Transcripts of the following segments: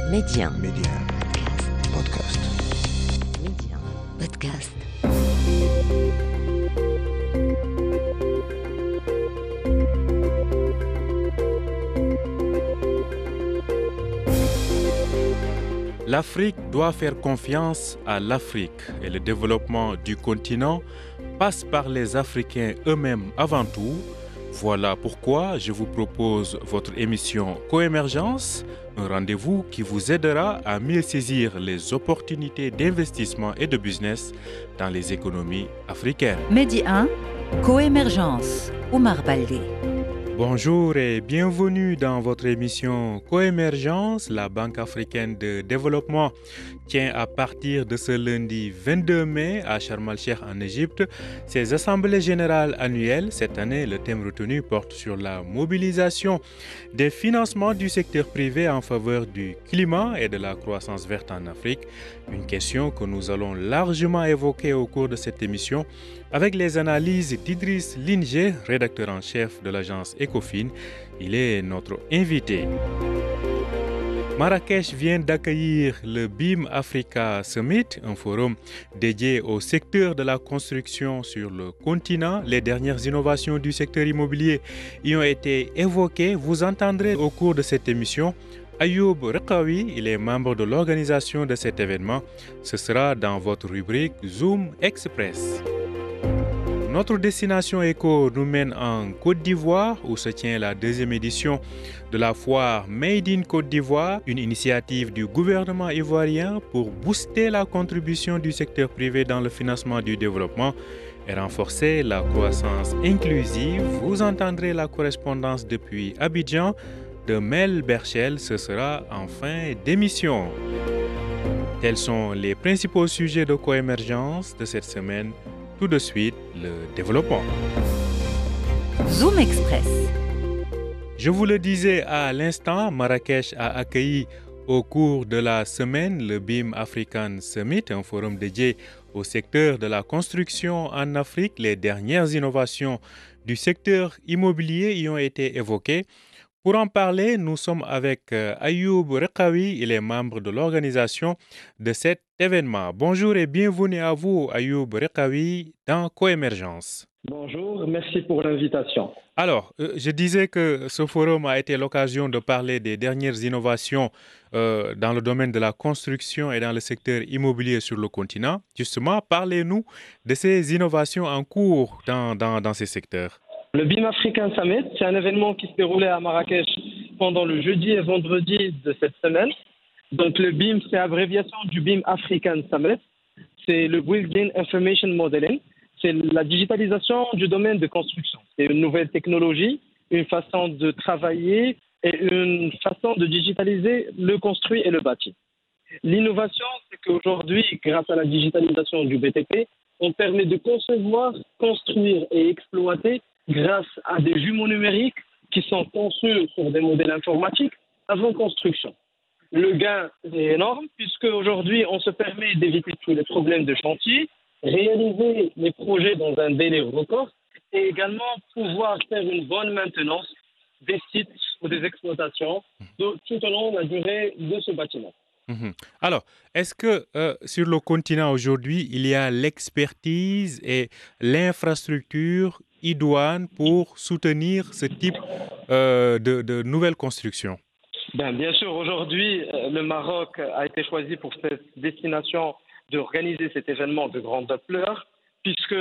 Média. Média. Podcast. Média. Podcast. L'Afrique doit faire confiance à l'Afrique et le développement du continent passe par les Africains eux-mêmes avant tout. Voilà pourquoi je vous propose votre émission Coémergence, un rendez-vous qui vous aidera à mieux saisir les opportunités d'investissement et de business dans les économies africaines. Média 1, Coémergence, Oumar Baldé. Bonjour et bienvenue dans votre émission Coémergence. La Banque africaine de développement tient à partir de ce lundi 22 mai à Sharm el-Sheikh en Égypte ses assemblées générales annuelles. Cette année, le thème retenu porte sur la mobilisation des financements du secteur privé en faveur du climat et de la croissance verte en Afrique. Une question que nous allons largement évoquer au cours de cette émission avec les analyses d'Idriss Linger, rédacteur en chef de l'agence Ecofin. Il est notre invité. Marrakech vient d'accueillir le BIM Africa Summit, un forum dédié au secteur de la construction sur le continent. Les dernières innovations du secteur immobilier y ont été évoquées. Vous entendrez au cours de cette émission Ayoub Rekawi, il est membre de l'organisation de cet événement. Ce sera dans votre rubrique Zoom Express. Notre destination éco nous mène en Côte d'Ivoire où se tient la deuxième édition de la foire Made in Côte d'Ivoire, une initiative du gouvernement ivoirien pour booster la contribution du secteur privé dans le financement du développement et renforcer la croissance inclusive. Vous entendrez la correspondance depuis Abidjan de Mel Berchel, ce sera en fin d'émission. Tels sont les principaux sujets de coémergence de cette semaine. Tout de suite, le développement. Zoom Express. Je vous le disais à l'instant, Marrakech a accueilli au cours de la semaine le BIM African Summit, un forum dédié au secteur de la construction en Afrique. Les dernières innovations du secteur immobilier y ont été évoquées. Pour en parler, nous sommes avec Ayoub Rekawi, il est membre de l'organisation de cet événement. Bonjour et bienvenue à vous, Ayoub Rekawi, dans Coémergence. Bonjour, merci pour l'invitation. Alors, je disais que ce forum a été l'occasion de parler des dernières innovations dans le domaine de la construction et dans le secteur immobilier sur le continent. Justement, parlez-nous de ces innovations en cours dans ces secteurs. Le BIM African Summit, c'est un événement qui se déroulait à Marrakech pendant le jeudi et vendredi de cette semaine. Donc le BIM, c'est l'abréviation du BIM African Summit. C'est le Building Information Modeling. C'est la digitalisation du domaine de construction. C'est une nouvelle technologie, une façon de travailler et une façon de digitaliser le construit et le bâti. L'innovation, c'est qu'aujourd'hui, grâce à la digitalisation du BTP, on permet de concevoir, construire et exploiter grâce à des jumeaux numériques qui sont conçus sur des modèles informatiques avant construction. Le gain est énorme puisque aujourd'hui on se permet d'éviter tous les problèmes de chantier, réaliser les projets dans un délai record et également pouvoir faire une bonne maintenance des sites ou des exploitations tout au long de la durée de ce bâtiment. Alors, est-ce que sur le continent aujourd'hui, il y a l'expertise et l'infrastructure idoine pour soutenir ce type de nouvelles constructions? Bien sûr, aujourd'hui, le Maroc a été choisi pour cette destination d'organiser cet événement de grande ampleur, puisque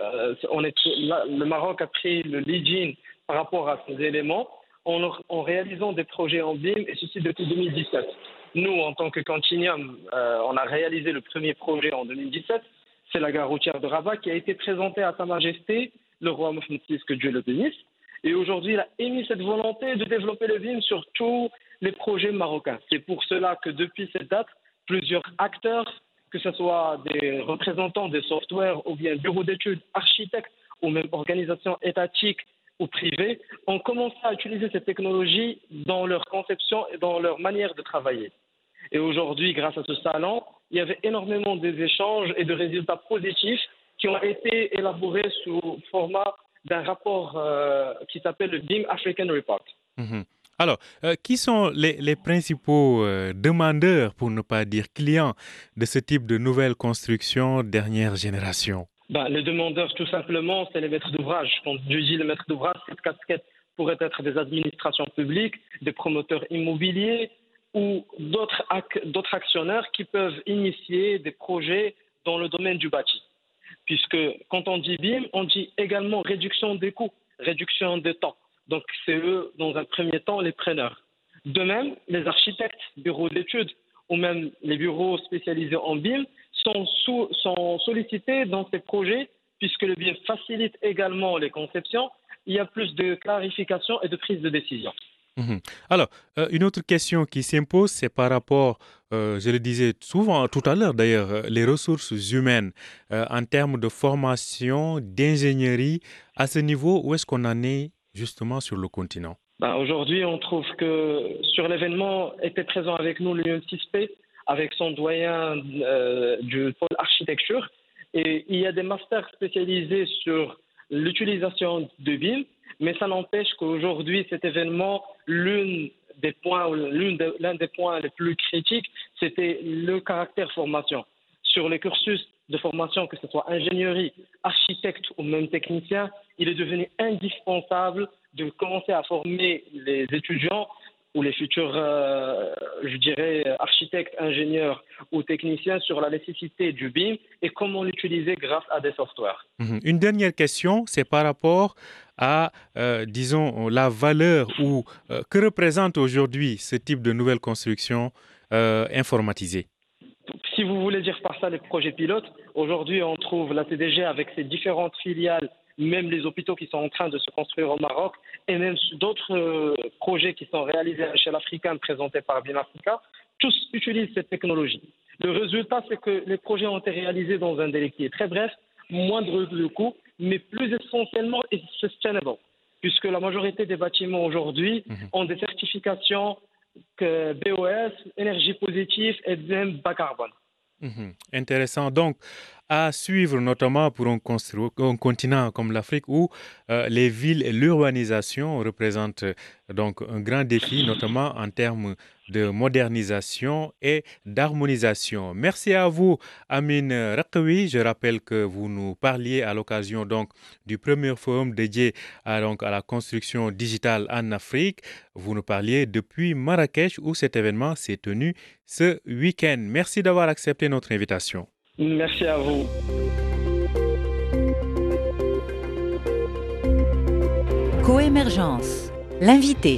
le Maroc a pris le lead-in par rapport à ces éléments en réalisant des projets en BIM, et ceci depuis 2017. Nous, en tant que Continuum, on a réalisé le premier projet en 2017. C'est la gare routière de Rabat qui a été présentée à Sa Majesté, le roi Mohamed VI, que Dieu le bénisse. Et aujourd'hui, il a émis cette volonté de développer le BIM sur tous les projets marocains. C'est pour cela que depuis cette date, plusieurs acteurs, que ce soit des représentants des softwares ou bien bureaux d'études, architectes ou même organisations étatiques ou privées, ont commencé à utiliser cette technologie dans leur conception et dans leur manière de travailler. Et aujourd'hui, grâce à ce salon, il y avait énormément d'échanges et de résultats positifs qui ont été élaborés sous format d'un rapport qui s'appelle le BIM African Report. Alors, qui sont les principaux demandeurs, pour ne pas dire clients, de ce type de nouvelles constructions dernière génération? Les demandeurs, tout simplement, c'est les maîtres d'ouvrage. Quand je dis les maîtres d'ouvrage, cette casquette pourrait être des administrations publiques, des promoteurs immobiliers ou d'autres actionnaires qui peuvent initier des projets dans le domaine du bâti. Puisque quand on dit BIM, on dit également réduction des coûts, réduction des temps. Donc c'est eux, dans un premier temps, les preneurs. De même, les architectes, bureaux d'études ou même les bureaux spécialisés en BIM sont sollicités dans ces projets puisque le BIM facilite également les conceptions. Il y a plus de clarification et de prise de décision. Alors, une autre question qui s'impose, c'est par rapport, je le disais souvent tout à l'heure d'ailleurs, les ressources humaines en termes de formation, d'ingénierie. À ce niveau, où est-ce qu'on en est justement sur le continent? Aujourd'hui, on trouve que sur l'événement était présent avec nous l'UNCISP, avec son doyen du pôle architecture. Et il y a des masters spécialisés sur l'utilisation de BIM, mais ça n'empêche qu'aujourd'hui, cet événement, l'un des points les plus critiques, c'était le caractère formation. Sur les cursus de formation, que ce soit ingénierie, architecte ou même technicien, il est devenu indispensable de commencer à former les étudiants ou les futurs, architectes, ingénieurs ou techniciens sur la nécessité du BIM et comment l'utiliser grâce à des softwares. Une dernière question, c'est par rapport à, disons, la valeur ou que représente aujourd'hui ce type de nouvelle construction informatisée. Si vous voulez dire par ça les projets pilotes, aujourd'hui on trouve la CDG avec ses différentes filiales, même les hôpitaux qui sont en train de se construire au Maroc, et même d'autres projets qui sont réalisés à l'échelle africaine présentés par BIM Africa, tous utilisent cette technologie. Le résultat, c'est que les projets ont été réalisés dans un délai qui est très bref, moindre de coûts, mais plus essentiellement sustainable, puisque la majorité des bâtiments aujourd'hui ont des certifications que BOS, énergie positive et même bas carbone. Intéressant. Donc, à suivre notamment pour un continent comme l'Afrique où les villes et l'urbanisation représentent donc un grand défi, notamment en termes de modernisation et d'harmonisation. Merci à vous, Amine Rakawi. Je rappelle que vous nous parliez à l'occasion donc du premier forum dédié à la construction digitale en Afrique. Vous nous parliez depuis Marrakech où cet événement s'est tenu ce week-end. Merci d'avoir accepté notre invitation. Merci à vous. Coémergence, l'invité.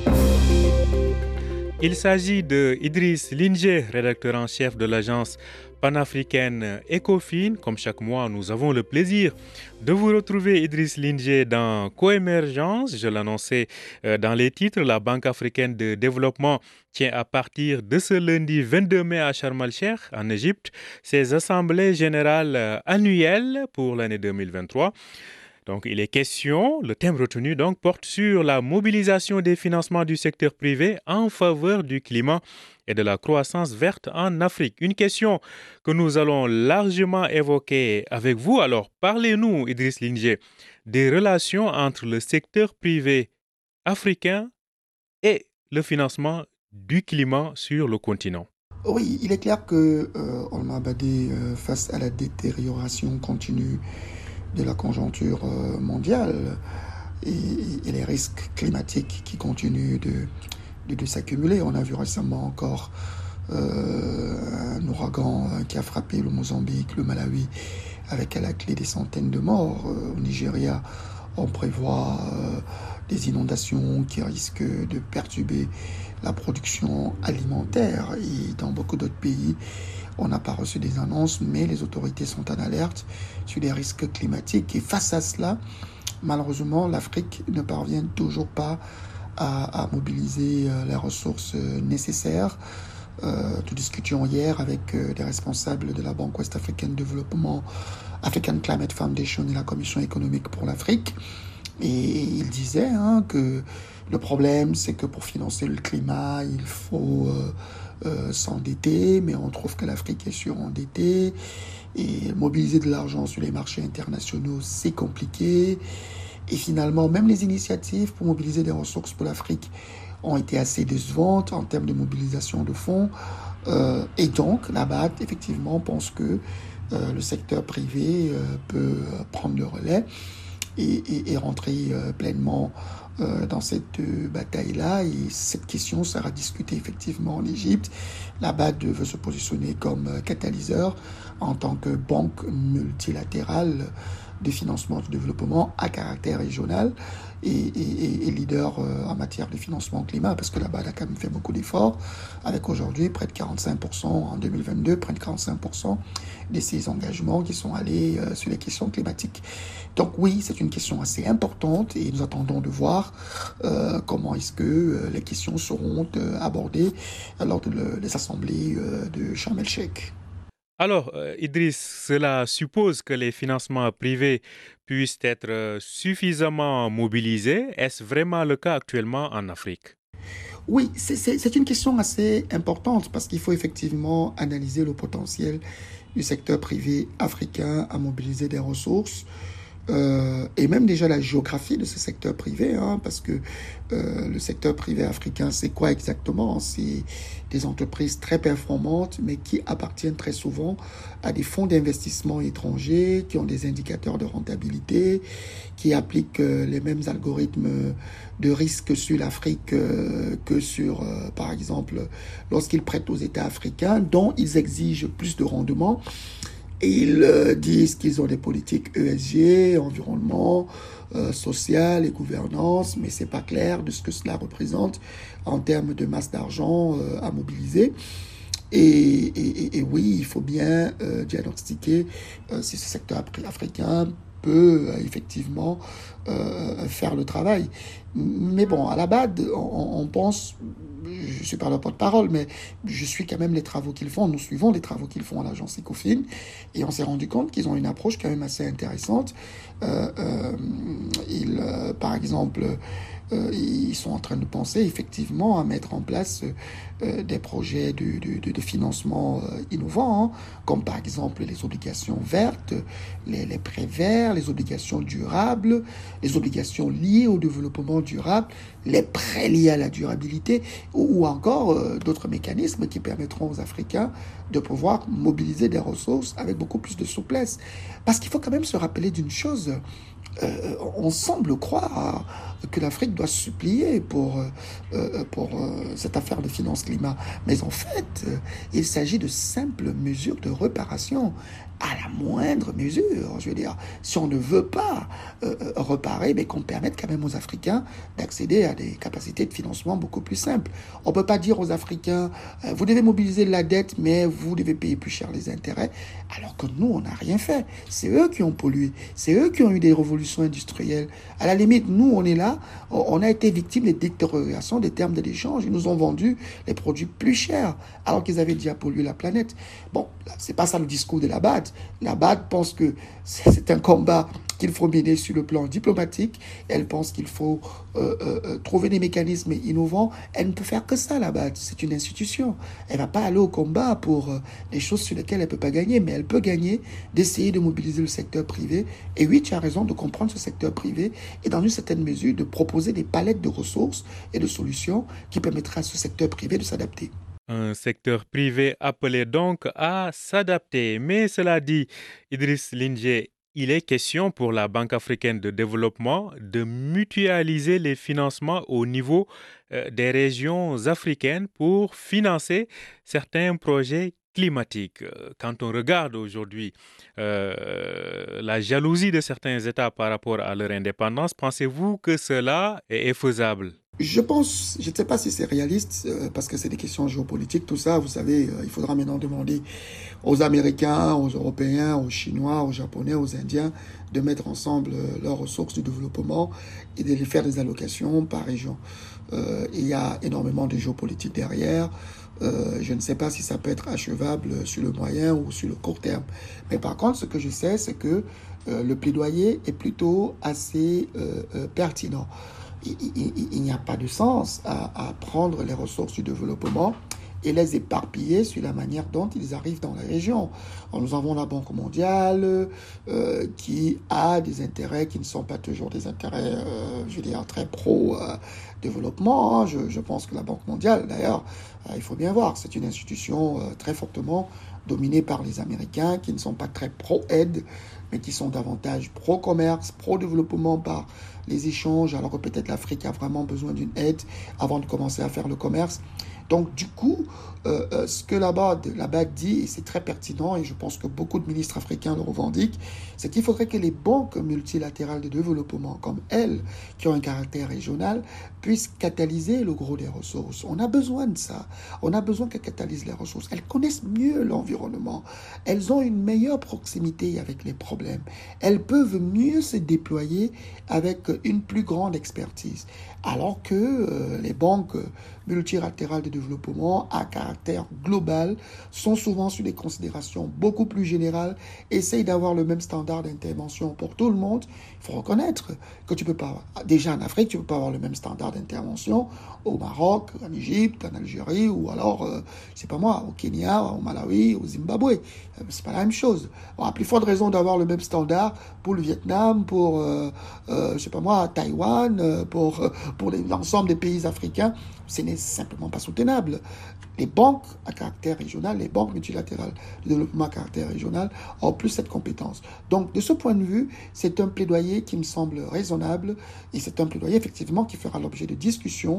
Il s'agit de Idriss Linge, rédacteur en chef de l'agence panafricaine Ecofin. Comme chaque mois, nous avons le plaisir de vous retrouver, Idriss Linge, dans Coémergence. Je l'annonçais dans les titres, la Banque africaine de développement tient à partir de ce lundi 22 mai à Sharm el-Sheikh, en Égypte, ses assemblées générales annuelles pour l'année 2023. Donc, il est question, le thème retenu donc porte sur la mobilisation des financements du secteur privé en faveur du climat et de la croissance verte en Afrique. Une question que nous allons largement évoquer avec vous. Alors, parlez-nous, Idriss Linge, des relations entre le secteur privé africain et le financement du climat sur le continent. Oui, il est clair que Olma-Badé, face à la détérioration continue de la conjoncture mondiale et les risques climatiques qui continuent de s'accumuler. On a vu récemment encore un ouragan qui a frappé le Mozambique, le Malawi, avec à la clé des centaines de morts. Au Nigeria, on prévoit des inondations qui risquent de perturber la production alimentaire. Et dans beaucoup d'autres pays, on n'a pas reçu des annonces, mais les autorités sont en alerte sur les risques climatiques. Et face à cela, malheureusement, l'Afrique ne parvient toujours pas à mobiliser les ressources nécessaires. Nous discutions hier avec des responsables de la Banque ouest-africaine de développement, African Climate Foundation et la Commission économique pour l'Afrique. Et ils disaient que le problème, c'est que pour financer le climat, il faut s'endetter, mais on trouve que l'Afrique est surendettée. Et mobiliser de l'argent sur les marchés internationaux, c'est compliqué. Et finalement, même les initiatives pour mobiliser des ressources pour l'Afrique ont été assez décevantes en termes de mobilisation de fonds. Et donc, la BAD, effectivement, pense que le secteur privé peut prendre le relais et rentrer pleinement dans cette bataille-là. Et cette question sera discutée effectivement en Égypte. La BAD veut se positionner comme catalyseur en tant que banque multilatérale de financement du développement à caractère régional et leader en matière de financement climat, parce que la BAD a quand même fait beaucoup d'efforts, avec aujourd'hui près de 45% en 2022, près de 45% de ces engagements qui sont allés sur les questions climatiques. Donc oui, c'est une question assez importante et nous attendons de voir comment est-ce que les questions seront abordées lors des assemblées de Sharm el-Sheikh. Alors, Idriss, cela suppose que les financements privés puissent être suffisamment mobilisés. Est-ce vraiment le cas actuellement en Afrique? Oui, c'est une question assez importante parce qu'il faut effectivement analyser le potentiel du secteur privé africain à mobiliser des ressources. Et même déjà la géographie de ce secteur privé, hein, parce que le secteur privé africain, c'est quoi exactement? C'est des entreprises très performantes, mais qui appartiennent très souvent à des fonds d'investissement étrangers, qui ont des indicateurs de rentabilité, qui appliquent les mêmes algorithmes de risque sur l'Afrique que sur, par exemple, lorsqu'ils prêtent aux États africains, dont ils exigent plus de rendement. Et ils disent qu'ils ont des politiques ESG, environnement, social et gouvernance, mais c'est pas clair de ce que cela représente en termes de masse d'argent à mobiliser. Et oui, il faut bien diagnostiquer si ce secteur africain peut effectivement faire le travail. Mais bon, à la BAD, on pense, je ne suis pas leur porte-parole, mais je suis quand même les travaux qu'ils font. Nous suivons les travaux qu'ils font à l'agence Ecofin et on s'est rendu compte qu'ils ont une approche quand même assez intéressante. Par exemple, ils sont en train de penser effectivement à mettre en place des projets de financement innovants, hein, comme par exemple les obligations vertes, les prêts verts, les obligations durables, les obligations liées au développement durable, les prêts liés à la durabilité, ou encore d'autres mécanismes qui permettront aux Africains de pouvoir mobiliser des ressources avec beaucoup plus de souplesse. Parce qu'il faut quand même se rappeler d'une chose. On semble croire que l'Afrique doit supplier pour cette affaire de finances climat. Mais en fait, il s'agit de simples mesures de réparation à la moindre mesure. Je veux dire, si on ne veut pas réparer, mais qu'on permette quand même aux Africains d'accéder à des capacités de financement beaucoup plus simples. On ne peut pas dire aux Africains, vous devez mobiliser la dette, mais vous devez payer plus cher les intérêts, alors que nous, on n'a rien fait. C'est eux qui ont pollué, c'est eux qui ont eu des révolutions industrielles. À la limite, nous, on est là, on a été victime des détériorations des termes de l'échange. Ils nous ont vendu les produits plus chers, alors qu'ils avaient déjà pollué la planète. Bon, c'est pas ça le discours de la BAD. La BAD pense que c'est un combat qu'il faut mener sur le plan diplomatique. Elle pense qu'il faut trouver des mécanismes innovants. Elle ne peut faire que ça, la BAD. C'est une institution. Elle ne va pas aller au combat pour des choses sur lesquelles elle ne peut pas gagner, mais elle peut gagner d'essayer de mobiliser le secteur privé. Et oui, tu as raison de comprendre ce secteur privé et dans une certaine mesure de proposer des palettes de ressources et de solutions qui permettraient à ce secteur privé de s'adapter. Un secteur privé appelé donc à s'adapter. Mais cela dit, Idriss Lindsey, il est question pour la Banque africaine de développement de mutualiser les financements au niveau des régions africaines pour financer certains projets climatiques. Quand on regarde aujourd'hui la jalousie de certains États par rapport à leur indépendance, pensez-vous que cela est faisable? Je pense, je ne sais pas si c'est réaliste, parce que c'est des questions géopolitiques, tout ça, vous savez, il faudra maintenant demander aux Américains, aux Européens, aux Chinois, aux Japonais, aux Indiens, de mettre ensemble leurs ressources de développement et de les faire des allocations par région. Il y a énormément de géopolitique derrière. Je ne sais pas si ça peut être achevable sur le moyen ou sur le court terme. Mais par contre, ce que je sais, c'est que le plaidoyer est plutôt assez pertinent. Il n'y a pas de sens à prendre les ressources du développement et les éparpiller sur la manière dont ils arrivent dans la région. Alors, nous avons la Banque mondiale qui a des intérêts qui ne sont pas toujours des intérêts, je veux dire, très pro-développement. Hein. Je pense que la Banque mondiale, d'ailleurs, il faut bien voir, c'est une institution très fortement dominée par les Américains qui ne sont pas très pro-aide, mais qui sont davantage pro-commerce, pro-développement par les échanges, alors que peut-être l'Afrique a vraiment besoin d'une aide avant de commencer à faire le commerce. Donc, du coup, ce que la BAD dit, et c'est très pertinent, et je pense que beaucoup de ministres africains le revendiquent, c'est qu'il faudrait que les banques multilatérales de développement, comme elles, qui ont un caractère régional, puissent catalyser le gros des ressources. On a besoin de ça. On a besoin qu'elles catalysent les ressources. Elles connaissent mieux l'environnement. Elles ont une meilleure proximité avec les problèmes. Elles peuvent mieux se déployer avec une plus grande expertise. Alors que les banques multilatérales de développement à caractère global sont souvent sur des considérations beaucoup plus générales, essayent d'avoir le même standard d'intervention pour tout le monde. Il faut reconnaître que tu peux pas, déjà en Afrique, tu ne peux pas avoir le même standard d'intervention au Maroc, en Égypte, en Algérie, ou alors, je sais pas moi, au Kenya, au Malawi, au Zimbabwe. C'est pas la même chose. On a plus forte raison d'avoir le même standard pour le Vietnam, pour, je sais pas moi, Taïwan, pour l'ensemble des pays africains. Ce n'est simplement pas soutenable. Les banques à caractère régional, les banques multilatérales de développement à caractère régional ont plus cette compétence. Donc, de ce point de vue, c'est un plaidoyer qui me semble raisonnable et c'est un plaidoyer effectivement qui fera l'objet de discussions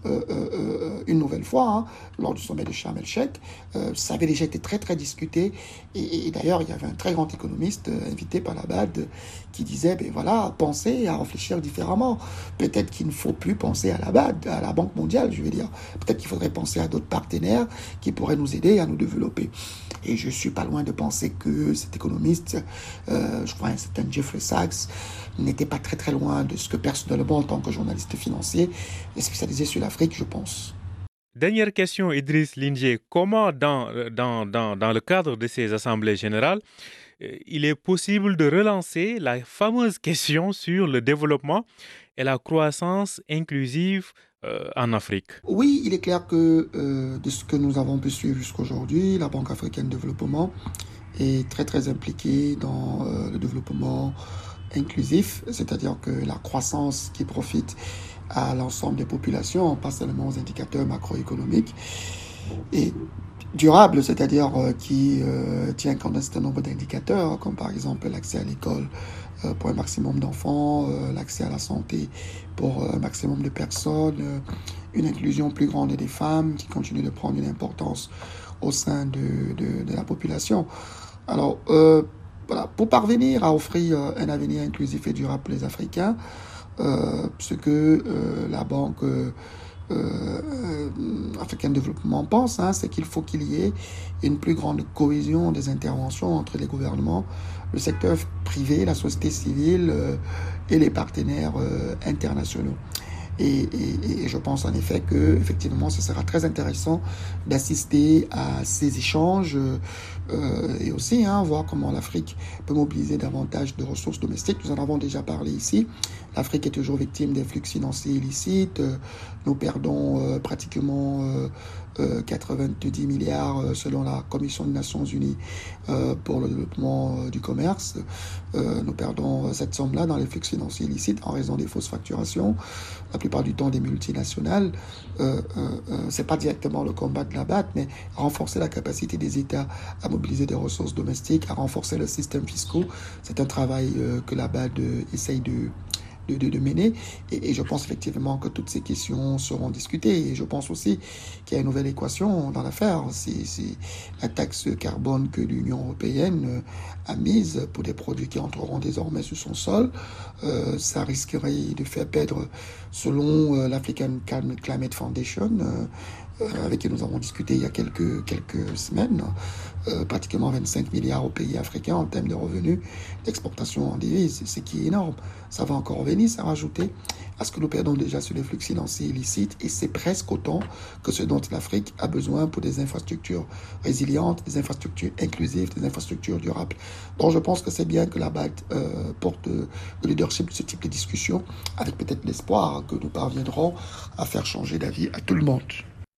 une nouvelle fois hein, lors du sommet de Sharm el-Sheikh. Ça avait déjà été très très discuté et d'ailleurs il y avait un très grand économiste invité par la BAD qui disait ben voilà, pensez à réfléchir différemment. Peut-être qu'il ne faut plus penser à la BAD, à la Banque mondiale, je veux dire. Peut-être qu'il faudrait penser à d'autres partenaires qui pourraient nous aider à nous développer. Et je suis pas loin de penser que cet économiste, je crois un certain Jeffrey Sachs, n'était pas très très loin de ce que personnellement, en tant que journaliste financier, est spécialisé sur l'Afrique, je pense. Dernière question, Idriss Lindié. Comment, dans le cadre de ces assemblées générales, il est possible de relancer la fameuse question sur le développement et la croissance inclusive en Afrique? Oui, il est clair que de ce que nous avons pu suivre jusqu'aujourd'hui, la Banque africaine de développement est très très impliquée dans le développement inclusif, c'est-à-dire que la croissance qui profite à l'ensemble des populations, pas seulement aux indicateurs macroéconomiques, et durable, c'est-à-dire qui tient compte d'un certain nombre d'indicateurs, comme par exemple l'accès à l'école pour un maximum d'enfants, l'accès à la santé pour un maximum de personnes, une inclusion plus grande des femmes qui continue de prendre une importance au sein de la population. Alors, voilà, pour parvenir à offrir un avenir inclusif et durable pour les Africains, ce que la Banque africaine de développement pense, hein, c'est qu'il faut qu'il y ait une plus grande cohésion des interventions entre les gouvernements, le secteur privé, la société civile et les partenaires internationaux. Et je pense en effet que effectivement ce sera très intéressant d'assister à ces échanges et aussi voir comment l'Afrique peut mobiliser davantage de ressources domestiques. Nous en avons déjà parlé ici. L'Afrique est toujours victime des flux financiers illicites. Nous perdons pratiquement 90 milliards selon la Commission des Nations Unies pour le développement du commerce. Nous perdons cette somme-là dans les flux financiers illicites en raison des fausses facturations, la plupart du temps des multinationales. C'est pas directement le combat de la BAD, mais renforcer la capacité des États à mobiliser des ressources domestiques, à renforcer le système fiscal. C'est un travail que la BAD essaye de mener et je pense effectivement que toutes ces questions seront discutées et je pense aussi qu'il y a une nouvelle équation dans l'affaire, c'est la taxe carbone que l'Union européenne a mise pour des produits qui entreront désormais sur son sol. Ça risquerait de faire perdre, selon l'African Climate Foundation, avec qui nous avons discuté il y a quelques semaines, pratiquement 25 milliards aux pays africains en termes de revenus d'exportation en devises, ce qui est énorme. Ça va encore venir, ça va rajouter à ce que nous perdons déjà sur les flux financiers illicites et c'est presque autant que ce dont l'Afrique a besoin pour des infrastructures résilientes, des infrastructures inclusives, des infrastructures durables. Donc je pense que c'est bien que la BAD porte le leadership de ce type de discussion avec peut-être l'espoir que nous parviendrons à faire changer d'avis à tout le monde.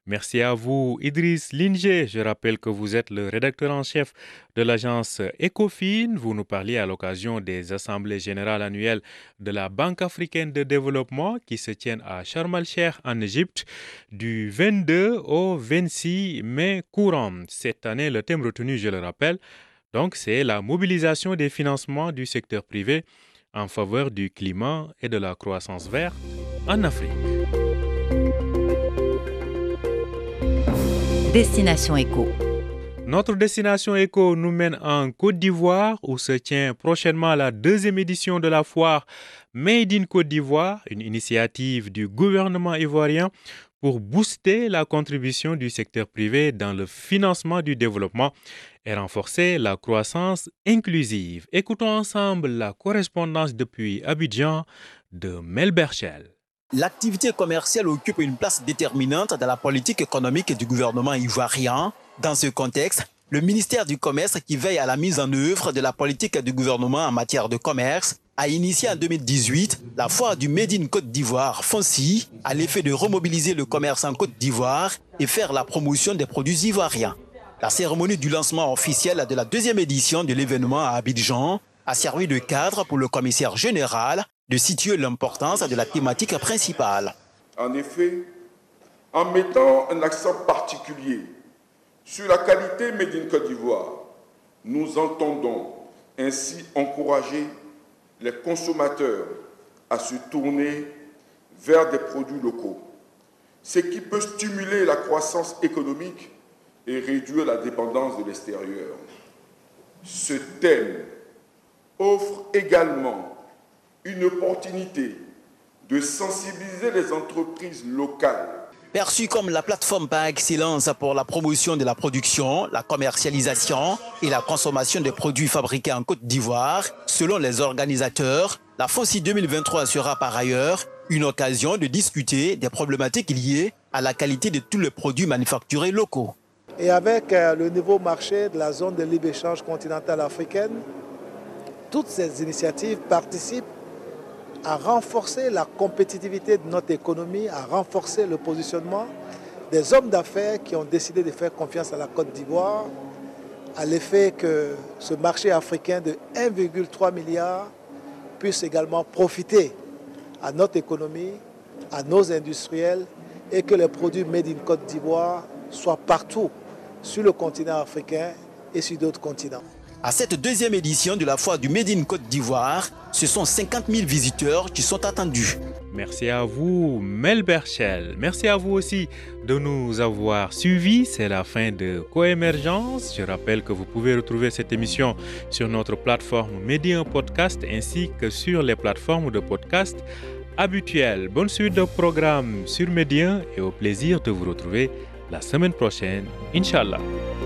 Merci à vous, Idriss Linger. Je rappelle que vous êtes le rédacteur en chef de l'agence Ecofin. Vous nous parliez à l'occasion des assemblées générales annuelles de la Banque africaine de développement qui se tiennent à Sharm el-Sheikh en Égypte du 22 au 26 mai courant. Cette année, le thème retenu, je le rappelle, donc c'est la mobilisation des financements du secteur privé en faveur du climat et de la croissance verte en Afrique. Destination Éco. Notre destination éco nous mène en Côte d'Ivoire où se tient prochainement la 2e édition de la foire Made in Côte d'Ivoire, une initiative du gouvernement ivoirien pour booster la contribution du secteur privé dans le financement du développement et renforcer la croissance inclusive. Écoutons ensemble la correspondance depuis Abidjan de Mel Berchel. L'activité commerciale occupe une place déterminante dans la politique économique du gouvernement ivoirien. Dans ce contexte, le ministère du Commerce, qui veille à la mise en œuvre de la politique du gouvernement en matière de commerce, a initié en 2018 la foire du Made in Côte d'Ivoire, FONCI, à l'effet de remobiliser le commerce en Côte d'Ivoire et faire la promotion des produits ivoiriens. La cérémonie du lancement officiel de la 2e édition de l'événement à Abidjan a servi de cadre pour le commissaire général de situer l'importance de la thématique principale. En effet, en mettant un accent particulier sur la qualité Made in Côte d'Ivoire, nous entendons ainsi encourager les consommateurs à se tourner vers des produits locaux, ce qui peut stimuler la croissance économique et réduire la dépendance de l'extérieur. Ce thème offre également une opportunité de sensibiliser les entreprises locales. Perçue comme la plateforme par excellence pour la promotion de la production, la commercialisation et la consommation des produits fabriqués en Côte d'Ivoire, selon les organisateurs, la FONCI 2023 sera par ailleurs une occasion de discuter des problématiques liées à la qualité de tous les produits manufacturés locaux. Et avec le nouveau marché de la zone de libre-échange continentale africaine, toutes ces initiatives participent à renforcer la compétitivité de notre économie, à renforcer le positionnement des hommes d'affaires qui ont décidé de faire confiance à la Côte d'Ivoire, à l'effet que ce marché africain de 1,3 milliard puisse également profiter à notre économie, à nos industriels, et que les produits Made in Côte d'Ivoire soient partout sur le continent africain et sur d'autres continents. À cette 2e édition de la foire du Made in Côte d'Ivoire, ce sont 50 000 visiteurs qui sont attendus. Merci à vous, Mel Berchel. Merci à vous aussi de nous avoir suivis. C'est la fin de Coémergence. Je rappelle que vous pouvez retrouver cette émission sur notre plateforme Média Podcast ainsi que sur les plateformes de podcast habituelles. Bonne suite de programme sur Média et au plaisir de vous retrouver la semaine prochaine, Inch'Allah.